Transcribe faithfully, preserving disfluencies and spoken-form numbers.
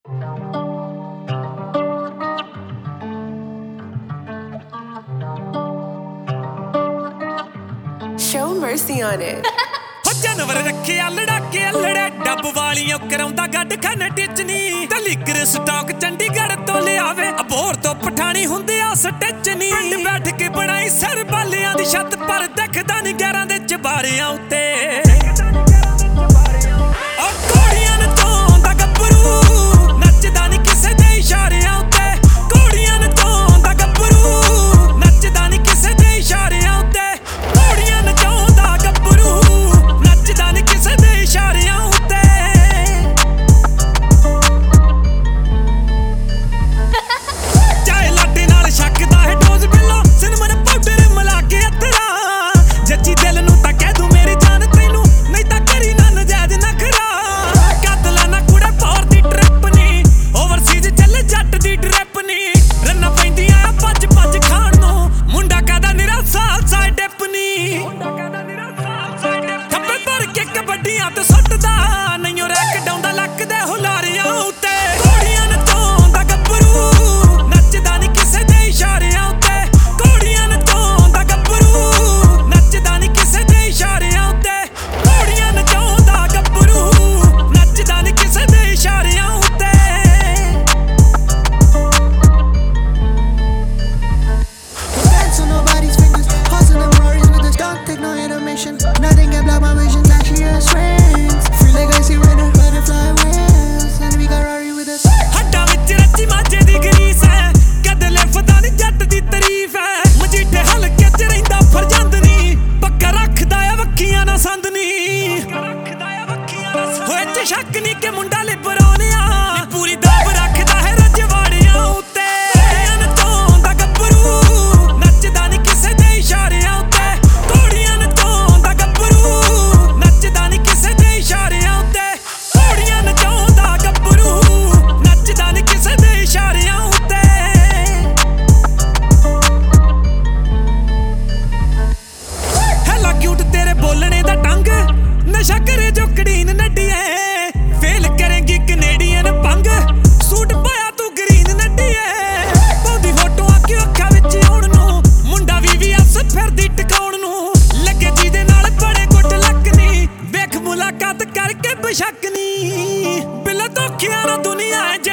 Show mercy on it. जानवर रखे लड़ाके लड़े डब वालियों कराउंदा गड्ड खाने टिचनी तलीकर स्टॉक चंडीगढ़ तो ले आवे अबोर तो पठानी हुंदे आ सटचनी बैठ के बनाई सर बालियां दी छत पर देखदा नी ग्यारह दे चबारियां उत्ते ओ कोड़ियां ने तोंदा गब्बरू नचदा नी किसे दे इशारियां उत्ते कोड़ियां ने तोंदा गब्बरू नचदा नी किसे दे इशारियां उत्ते कोड़ियां ने तोंदा गब्बरू Nothing can block my vision like she has strings. Feel like I see red and butterfly wings. And we got Rari with us. Hooda विच रची माजे दी गरीस है कदे लिफदा नी जट दी तारीफ है मजीठे हलके च रहिंदा फरजंद नी पक्का रखदा है वक्खियां ना संदनी होए च शक नी के मुंडा लिबरोनिया पूरी दाब रखदा है रजवाड़ियां उत्ते तोंदा गब्बरू नचदा नी किसे दे इशारियां उत्ते कोड़ियां ने तोंदा गब्बरू नचदा नी किसे दे इशारियां उत्ते कोड़ियां ने तोंदा गब्बरू नचदा नी किसे दे इशारियां उत्ते हैला क्यूट तेरे बोलने दा ढंग नशा करे जो कड़ीन नड्डिए फेल करेंगी कनेडियन पंग सूट पाया तू ग्रीन नड्डिए पौंदी फोटोआं क्यों अक्खां विच आउण नूं मुंडा वी वी अस फिरदी टकाउण नूं लगे जीदे नाल बड़े गुੱਟ लक्कनी वेख मुलाकात करके बेशक नी बिल धोखियां ना दुनिया